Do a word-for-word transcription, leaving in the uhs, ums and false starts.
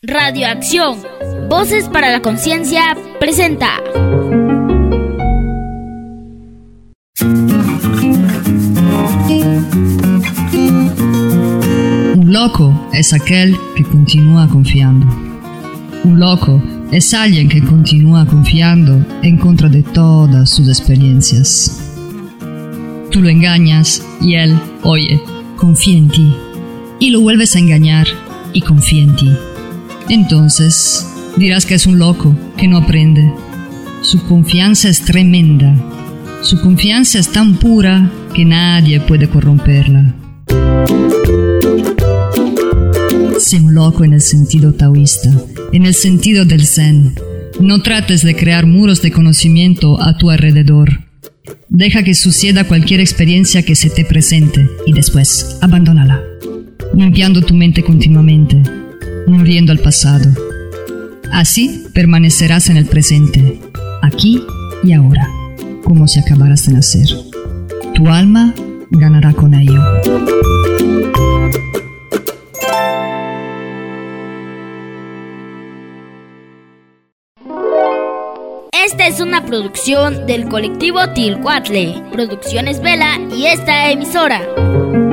Radioacción, Voces para la Conciencia presenta. Un loco es aquel que continúa confiando. Un loco es alguien que continúa confiando en contra de todas sus experiencias. Tú lo engañas y él, oye, confía en ti. Y lo vuelves a engañar y confía en ti. Entonces dirás que es un loco, que no aprende. Su confianza es tremenda. Su confianza es tan pura que nadie puede corromperla. Sé un loco en el sentido taoísta, en el sentido del zen. No trates de crear muros de conocimiento a tu alrededor. Deja que suceda cualquier experiencia que se te presente y después abandónala, limpiando tu mente continuamente, muriendo al pasado. Así permanecerás en el presente, aquí y ahora, como si acabaras de nacer. Tu alma ganará con ello. Esta es una producción del colectivo Tilcuatle, Producciones Vela y esta emisora.